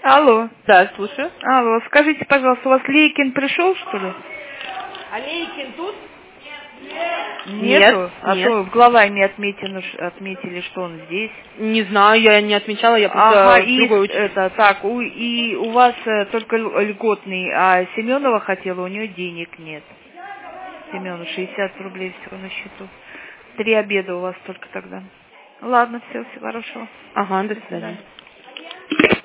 Алло. Да, слушаю. Алло, скажите, пожалуйста, у вас Лейкин пришел, что ли? А Лейкин тут? Нету? Нет. То в главами отметили, что он здесь. Не знаю, я не отмечала, я просто другой учитель. И у вас только льготный, а Семенова хотела, у нее денег нет. Семену 60 рублей всего на счету. 3 обеда у вас только тогда. Ладно, всего хорошего. Ага, до свидания.